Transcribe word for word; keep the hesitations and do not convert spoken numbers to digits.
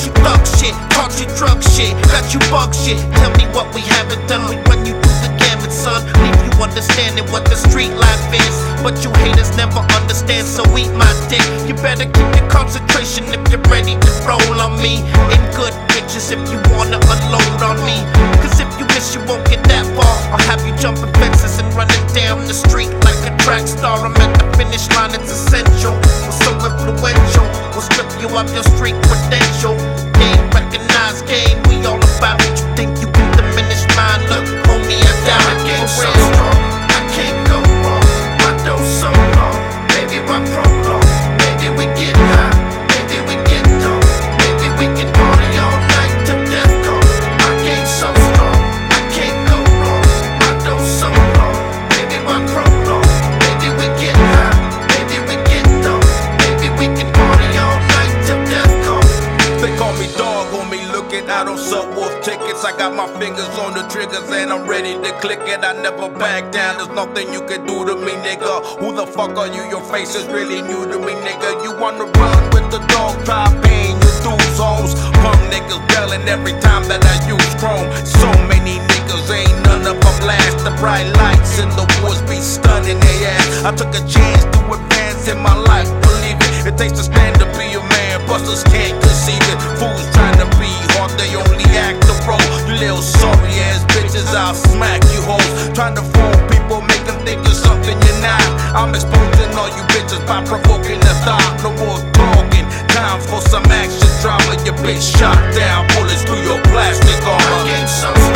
you thug shit, taught you drug shit, got you bug shit. Tell me what we haven't done, we run you through the gamut, son. Leave you understanding what the street life is, but you haters never understand, so eat my dick. You better keep your concentration if you're ready to roll on me. In good bitches if you wanna unload on me, cause if you miss you won't get that far. I'll have you jumping fences and running down the street like a track star. I'm at the finish line, it's essential. We're so influential, we'll strip you of your street credential. Game recognized game, we all about it. You think you can diminish mine? Look, homie, I doubt it. I so strong, I can't go wrong. My dose so long, baby, my prolong. Maybe we get high, maybe we get dumb. Maybe we can party all night till death comes. My game so strong, I can't go wrong. My dose so long, baby, my prolong. Maybe we get high, maybe we get dumb. Maybe we can party all night till death comes. They call me dog on me looking out on subwoof tickets. I got my fingers on the triggers and I'm ready to click it. I never back down, there's nothing you can do to me, nigga. Who the fuck are you? Your face is really new to me, nigga. You wanna run with the dog, try paying your dues, hoes. Punk niggas belling every time that I use chrome. So many niggas, ain't none of them last. The bright lights in the woods be stunning they ass. I took a chance to advance in my life, believe it. It takes a stand to be a man, busters can't conceive it. Fools trying to be hard, they only act the role. You little sorry ass bitches, I'll smack you hoes. Trying to fool people, make them think you're something you're not. I'm exposing all you bitches by provoking the thought. No more talking, time for some action drama. Your bitch shot down, bullets through your plastic armor. My game so